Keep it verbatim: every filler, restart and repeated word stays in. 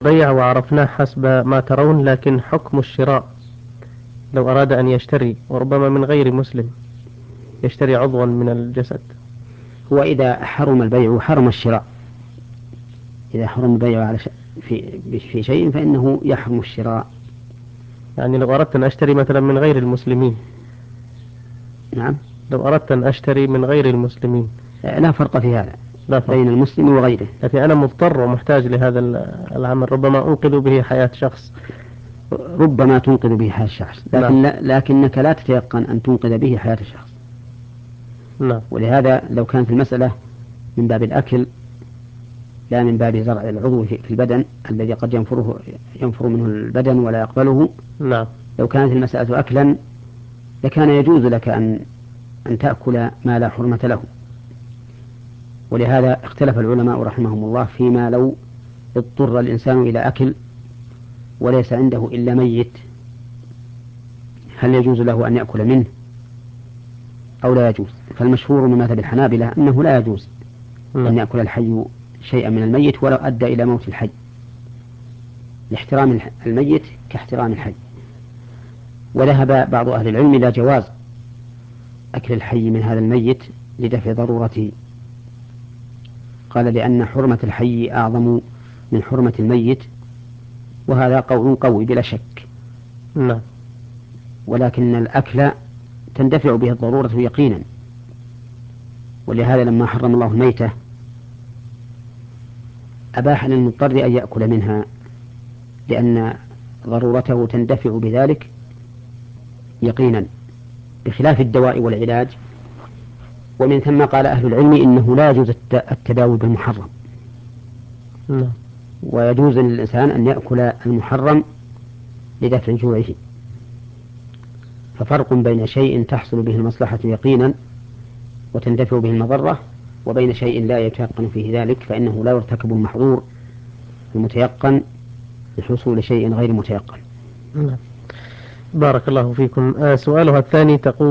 بيع وعرفناه حسب ما ترون، لكن حكم الشراء لو أراد أن يشتري وربما من غير مسلم، يشتري عضوا من الجسد. هو إذا حرم البيع حرم الشراء. إذا حرم البيع على ش... في في شيء فإنه يحرم الشراء. يعني لو أردت أن أشتري مثلا من غير المسلمين. نعم. لو أردت أن أشتري من غير المسلمين. لا فرق في هذا لا فرق. بين المسلم وغيره. لكن أنا مضطر ومحتاج لهذا العمل، ربما أنقذ به حياة شخص. ربما تنقذ به حياة الشخص، نعم. لكن لا لكنك لا تتيقن أن تنقذ به حياة الشخص. نعم. ولهذا لو كانت المسألة من باب الأكل لا من باب زرع العضو في البدن الذي قد ينفره ينفر منه البدن ولا يقبله. نعم. لو كانت المسألة أكلا لكان يجوز لك أن أن تأكل ما لا حرمة له. ولهذا اختلف العلماء رحمهم الله فيما لو اضطر الإنسان إلى أكل وليس عنده إلا ميت، هل يجوز له أن يأكل منه أو لا يجوز؟ فالمشهور من مذهب الحنابلة أنه لا يجوز نعم. أن يأكل الحي شيئا من الميت ولو أدى إلى موت الحي، لاحترام الميت كاحترام الحي. وذهب بعض أهل العلم إلى جواز أكل الحي من هذا الميت لدفع ضرورته. قال لأن حرمة الحي أعظم من حرمة الميت، وهذا قول قوي بلا شك. نعم. ولكن الأكل تندفع به الضرورة يقينا، ولهذا لما حرم الله الميتة أباح للمضطر أن يأكل منها، لأن ضرورته تندفع بذلك يقينا، بخلاف الدواء والعلاج. ومن ثم قال أهل العلم إنه لا يجوز التداوي بالمحرم، نعم. ويجوز للإنسان أن يأكل المحرم لدفع جوعه. ففرق بين شيء تحصل به المصلحة يقينا وتندفع به المضرة، وبين شيء لا يتيقن فيه ذلك فإنه لا يرتكب المحظور المتيقن لحصول شيء غير متيقن. نعم. بارك الله فيكم. آه سؤالها الثاني تقول